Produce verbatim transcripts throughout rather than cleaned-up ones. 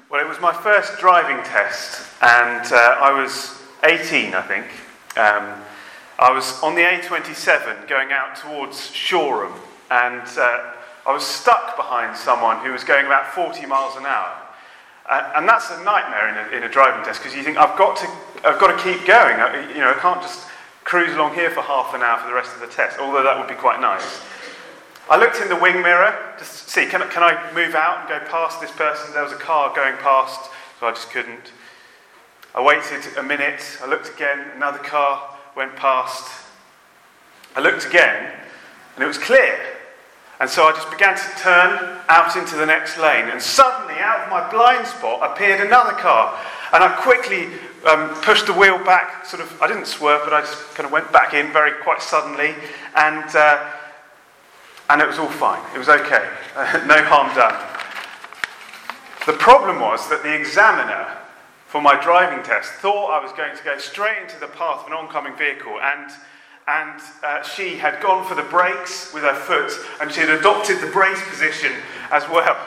Well, it was my first driving test, and uh, I was eighteen, I think. Um, I was on the A twenty-seven going out towards Shoreham, and uh, I was stuck behind someone who was going about forty miles an hour. Uh, and that's a nightmare in a, in a driving test, because you think, I've got to, I've got to keep going. I, you know, I can't just cruise along here for half an hour for the rest of the test, although that would be quite nice. I looked in the wing mirror just to see, can, can I move out and go past this person? There was a car going past, so I just couldn't. I waited a minute, I looked again, another car went past. I looked again, and it was clear. And so I just began to turn out into the next lane, and suddenly, out of my blind spot, appeared another car. And I quickly um, pushed the wheel back, sort of, I didn't swerve, but I just kind of went back in very quite suddenly, and uh, and it was all fine. It was okay. Uh, no harm done. The problem was that the examiner for my driving test thought I was going to go straight into the path of an oncoming vehicle, and and uh, she had gone for the brakes with her foot, and she had adopted the brace position as well.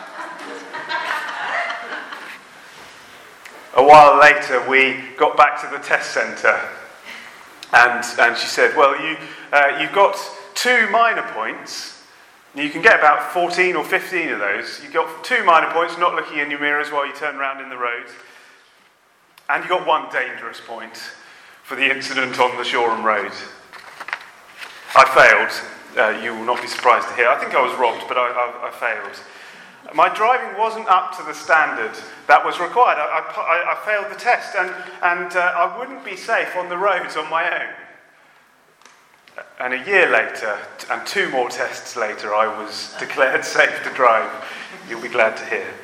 A while later, we got back to the test centre, and and she said, "Well, you uh, you've got two minor points. You can get about fourteen or fifteen of those. You got two minor points, not looking in your mirrors while you turn around in the road, and you got one dangerous point for the incident on the Shoreham Road." I failed. Uh, you will not be surprised to hear. I think I was robbed, but I, I, I failed. My driving wasn't up to the standard that was required. I, I, I failed the test, and, and uh, I wouldn't be safe on the roads on my own. And a year later, and two more tests later, I was declared safe to drive. You'll be glad to hear.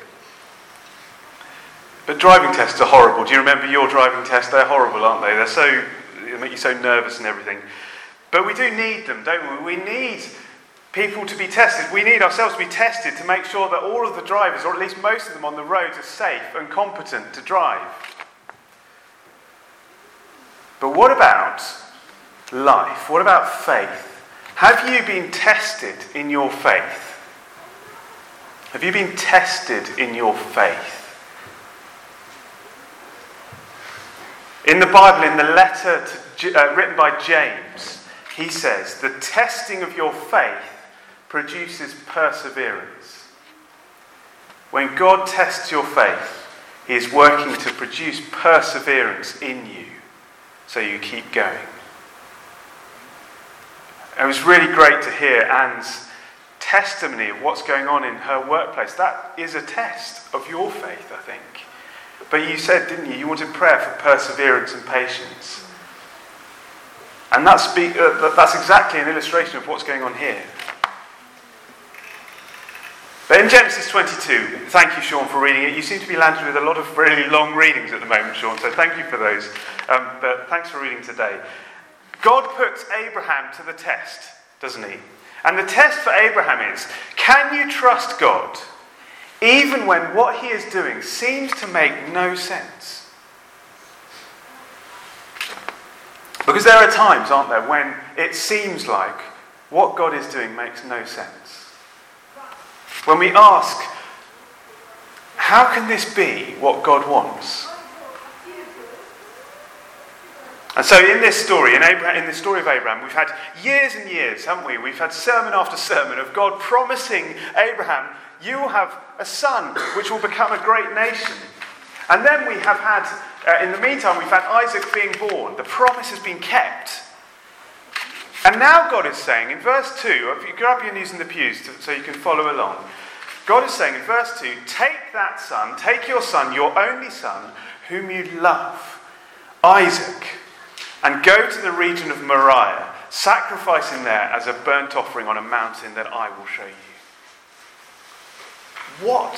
But driving tests are horrible. Do you remember your driving tests? They're horrible, aren't they? They're so, they make you so nervous and everything. But we do need them, don't we? We need people to be tested. We need ourselves to be tested to make sure that all of the drivers, or at least most of them on the roads, are safe and competent to drive. But what about life? What about faith? Have you been tested in your faith? Have you been tested in your faith? In the Bible, in the letter to, uh, written by James, he says, the testing of your faith produces perseverance. When God tests your faith, he is working to produce perseverance in you, so you keep going. It was really great to hear Anne's testimony of what's going on in her workplace. That is a test of your faith, I think. But you said, didn't you, you wanted prayer for perseverance and patience. And that's, be, uh, that's exactly an illustration of what's going on here. But in Genesis twenty-two, thank you, Sean, for reading it. You seem to be landed with a lot of really long readings at the moment, Sean, so thank you for those. Um, but thanks for reading today. God puts Abraham to the test, doesn't he? And the test for Abraham is, can you trust God even when what he is doing seems to make no sense? Because there are times, aren't there, when it seems like what God is doing makes no sense. When we ask, how can this be what God wants? And so in this story, in, Abraham, in the story of Abraham, we've had years and years, haven't we? We've had sermon after sermon of God promising Abraham, you will have a son which will become a great nation. And then we have had, uh, in the meantime, we've had Isaac being born. The promise has been kept. And now God is saying, in verse two, if you grab your knees in the pews to, so you can follow along. God is saying in verse two, take that son, take your son, your only son, whom you love, Isaac, and go to the region of Moriah, sacrifice him there as a burnt offering on a mountain that I will show you. What?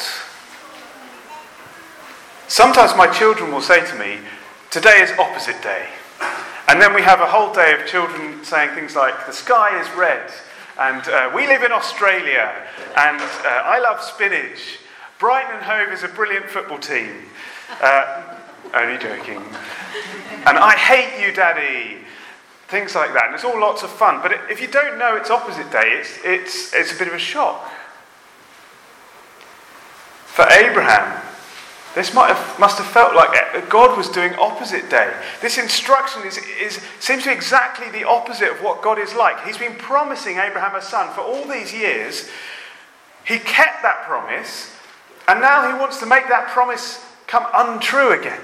Sometimes my children will say to me, today is opposite day. And then we have a whole day of children saying things like, the sky is red, and uh, we live in Australia, and uh, I love spinach. Brighton and Hove is a brilliant football team. Uh, only joking. And I hate you, Daddy. Things like that. And it's all lots of fun. But if you don't know it's opposite day, it's, it's, it's a bit of a shock. For Abraham, This might have, must have felt like God was doing opposite day. This instruction is, is, seems to be exactly the opposite of what God is like. He's been promising Abraham a son for all these years. He kept that promise, and now he wants to make that promise come untrue again.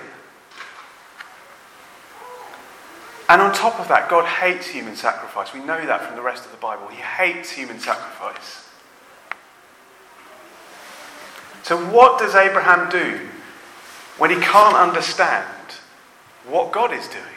And on top of that, God hates human sacrifice. We know that from the rest of the Bible. He hates human sacrifice. So what does Abraham do when he can't understand what God is doing?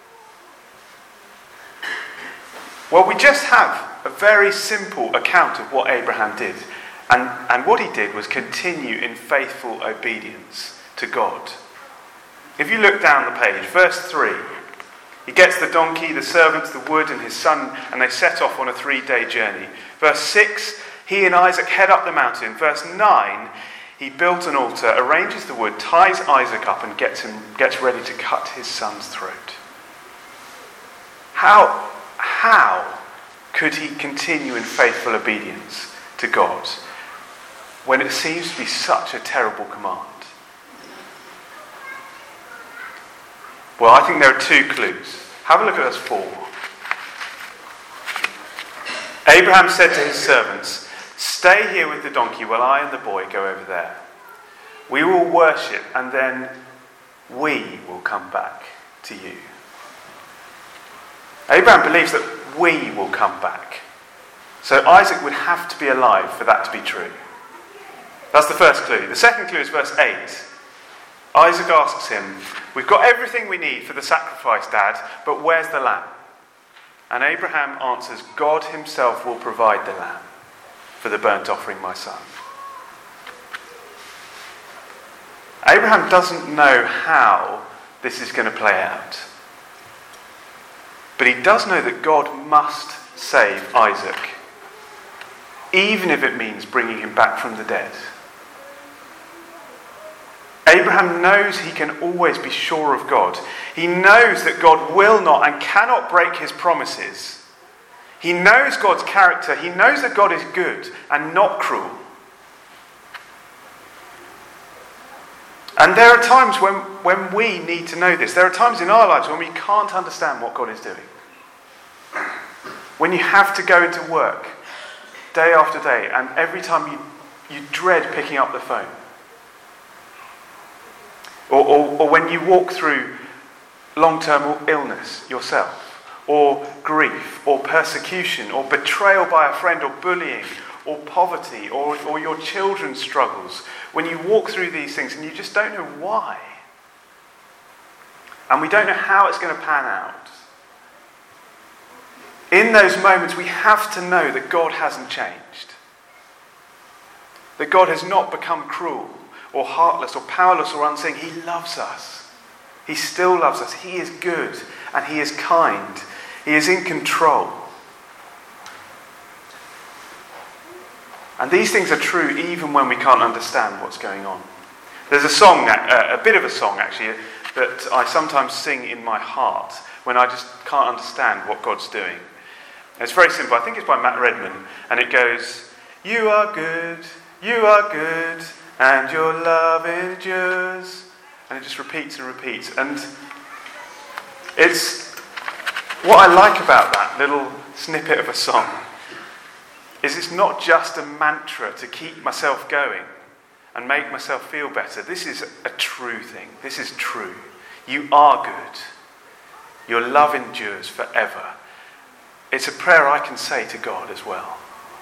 Well, we just have a very simple account of what Abraham did. And, and what he did was continue in faithful obedience to God. If you look down the page, verse three, he gets the donkey, the servants, the wood, and his son, and they set off on a three-day journey. Verse six, he and Isaac head up the mountain. Verse nine, he builds an altar, arranges the wood, ties Isaac up, and gets him gets ready to cut his son's throat. How, how could he continue in faithful obedience to God when it seems to be such a terrible command? Well, I think there are two clues. Have a look at verse four. Abraham said to his servants, "Stay here with the donkey while I and the boy go over there. We will worship, and then we will come back to you." Abraham believes that we will come back. So Isaac would have to be alive for that to be true. That's the first clue. The second clue is verse eight. Isaac asks him, "We've got everything we need for the sacrifice, Dad, but where's the lamb?" And Abraham answers, "God himself will provide the lamb for the burnt offering, my son." Abraham doesn't know how this is going to play out. But he does know that God must save Isaac, even if it means bringing him back from the dead. Abraham knows he can always be sure of God. He knows that God will not and cannot break his promises. He knows God's character. He knows that God is good and not cruel. And there are times when, when we need to know this. There are times in our lives when we can't understand what God is doing. When you have to go into work day after day, and every time you, you dread picking up the phone. Or, or, or when you walk through long-term illness yourself, or grief, or persecution, or betrayal by a friend, or bullying, or poverty, or, or your children's struggles. When you walk through these things and you just don't know why. And we don't know how it's going to pan out. In those moments we have to know that God hasn't changed. That God has not become cruel, or heartless, or powerless, or unseen. He loves us. He still loves us. He is good, and he is kind. He is in control. And these things are true even when we can't understand what's going on. There's a song, uh, a bit of a song actually, that I sometimes sing in my heart when I just can't understand what God's doing. It's very simple. I think it's by Matt Redman, and it goes, "You are good, you are good, and your love endures." And it just repeats and repeats. And it's what I like about that little snippet of a song is it's not just a mantra to keep myself going and make myself feel better. This is a true thing. This is true. You are good. Your love endures forever. It's a prayer I can say to God as well.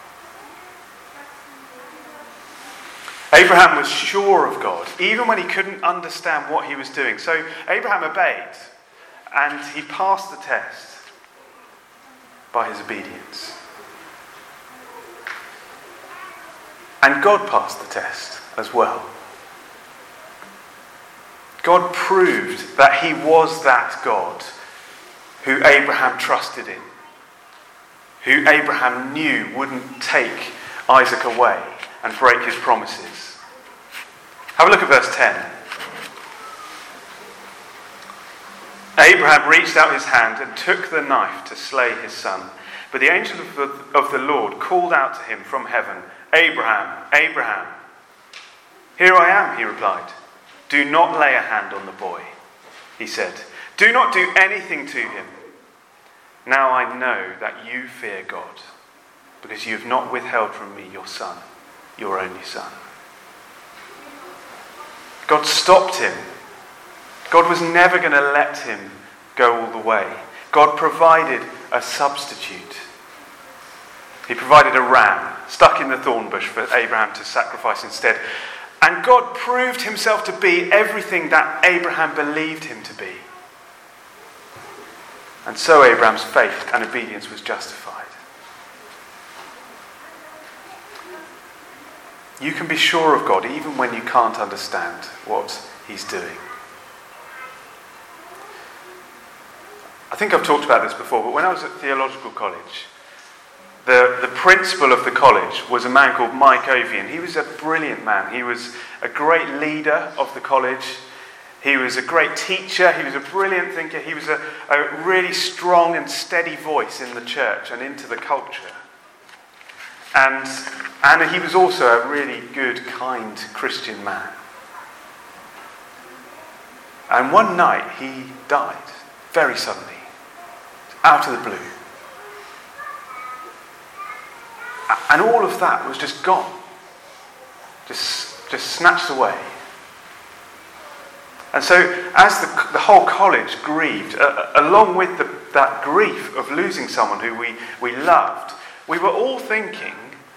Abraham was sure of God, even when he couldn't understand what he was doing. So Abraham obeyed, and he passed the test by his obedience. And God passed the test as well. God proved that he was that God who Abraham trusted in, who Abraham knew wouldn't take Isaac away and break his promises. Have a look at verse ten. Abraham reached out his hand and took the knife to slay his son. But the angel of the, of the Lord called out to him from heaven, "Abraham, Abraham." "Here I am," he replied. Do not lay a hand on the boy, he said. Do not do anything to him. Now I know that you fear God, because you have not withheld from me your son, your only son. God stopped him. God was never going to let him go all the way. God provided a substitute. He provided a ram stuck in the thorn bush for Abraham to sacrifice instead. And God proved himself to be everything that Abraham believed him to be. And so Abraham's faith and obedience was justified. You can be sure of God even when you can't understand what he's doing. I think I've talked about this before, but when I was at theological college, the, the principal of the college was a man called Mike Ovian. He was a brilliant man. He was a great leader of the college. He was a great teacher. He was a brilliant thinker. He was a, a really strong and steady voice in the church and into the culture. And, and he was also a really good, kind Christian man. And one night he died, very suddenly, out of the blue. And all of that was just gone. Just, just snatched away. And so as the, the whole college grieved, uh, along with the, that grief of losing someone who we, we loved, we were all thinking,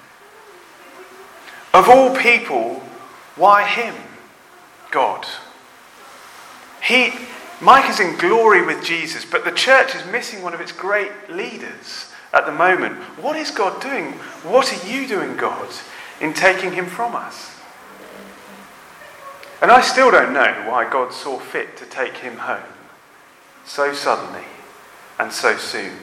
of all people, why him? God. He, Mike is in glory with Jesus, but the church is missing one of its great leaders at the moment. What is God doing? What are you doing, God, in taking him from us? And I still don't know why God saw fit to take him home so suddenly and so soon.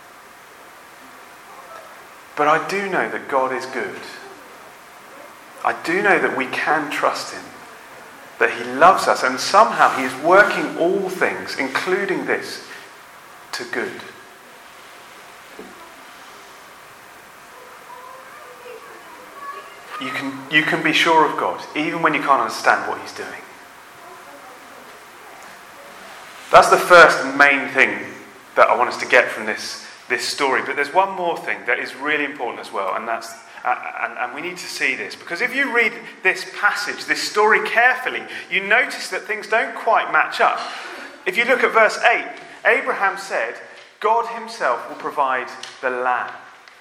But I do know that God is good. I do know that we can trust him, that he loves us, and somehow he is working all things, including this, to good. You can, you can be sure of God, even when you can't understand what he's doing. That's the first main thing that I want us to get from this, this story. But there's one more thing that is really important as well, and that's uh, and, and we need to see this. Because if you read this passage, this story carefully, you notice that things don't quite match up. If you look at verse eight, Abraham said, God himself will provide the lamb.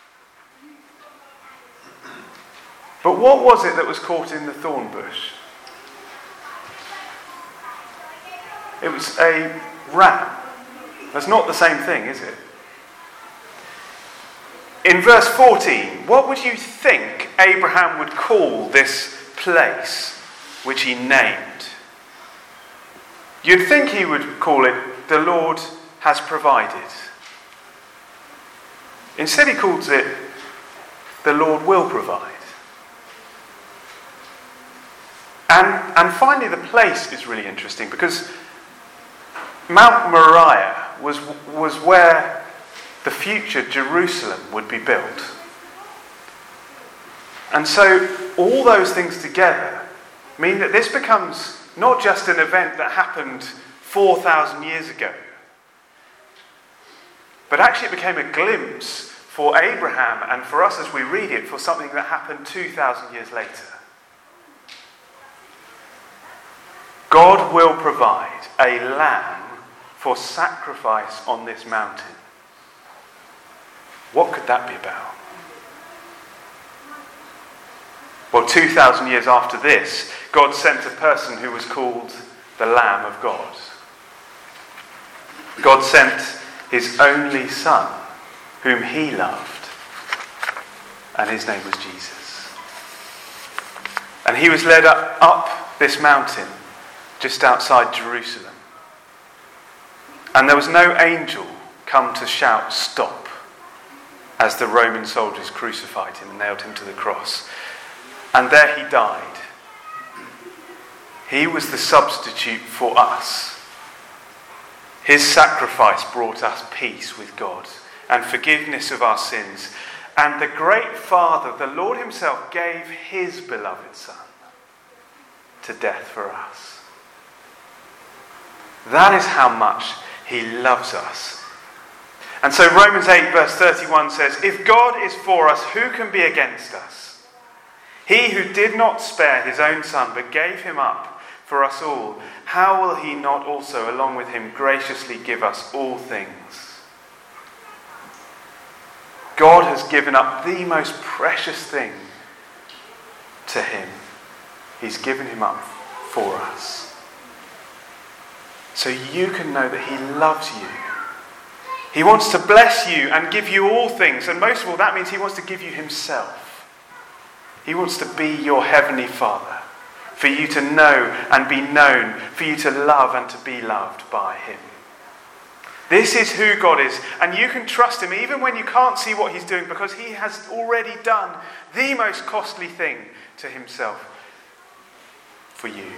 But what was it that was caught in the thorn bush? It was a ram. That's not the same thing, is it? In verse fourteen, what would you think Abraham would call this place which he named? You'd think he would call it, the Lord has provided. Instead he calls it, the Lord will provide. And, and finally, the place is really interesting because Mount Moriah was, was where the future Jerusalem would be built. And so all those things together mean that this becomes not just an event that happened four thousand years ago, but actually it became a glimpse for Abraham and for us as we read it for something that happened two thousand years later. God will provide a lamb for sacrifice on this mountain. What could that be about? Well, two thousand years after this, God sent a person who was called the Lamb of God. God sent his only Son, whom he loved, and his name was Jesus. And he was led up, up this mountain just outside Jerusalem. And there was no angel come to shout, "Stop," as the Roman soldiers crucified him and nailed him to the cross. And there he died. He was the substitute for us. His sacrifice brought us peace with God and forgiveness of our sins. And the great Father, the Lord himself, gave his beloved Son to death for us. That is how much he loves us. And so Romans eight verse thirty-one says, if God is for us, who can be against us? He who did not spare his own son, but gave him up for us all, how will he not also, along with him, graciously give us all things? God has given up the most precious thing to him. He's given him up for us. So you can know that he loves you. He wants to bless you and give you all things. And most of all, that means he wants to give you himself. He wants to be your heavenly Father, for you to know and be known, for you to love and to be loved by him. This is who God is, and you can trust him even when you can't see what he's doing, because he has already done the most costly thing to himself for you.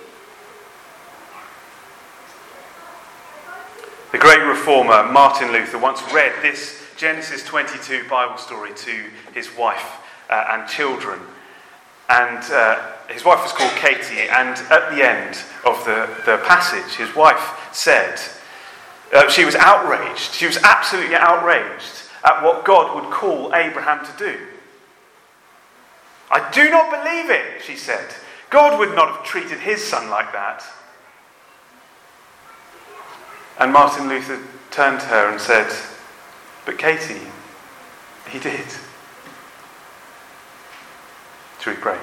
The great reformer Martin Luther once read this Genesis twenty-two Bible story to his wife uh, and children. And uh, his wife was called Katie, and at the end of the, the passage, his wife said, uh, she was outraged, she was absolutely outraged at what God would call Abraham to do. I do not believe it, she said. God would not have treated his son like that. And Martin Luther turned to her and said, but Katie, he did. Should we pray?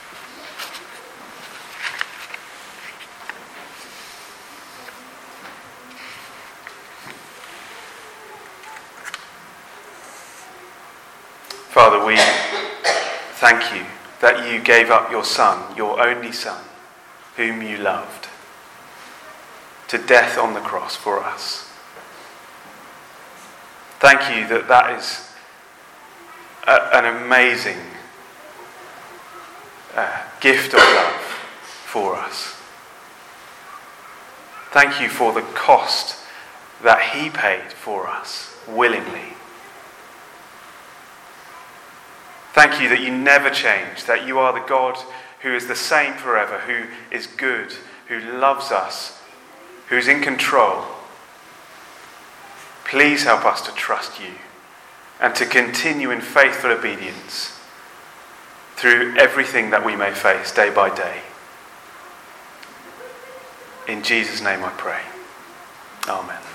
Father, we thank you that you gave up your son, your only son, whom you loved, to death on the cross for us. Thank you that that is a, an amazing uh, gift of love for us. Thank you for the cost that he paid for us willingly. Thank you that you never change, that you are the God who is the same forever, who is good, who loves us, who is in control. Please help us to trust you and to continue in faithful obedience through everything that we may face day by day. In Jesus' name I pray. Amen.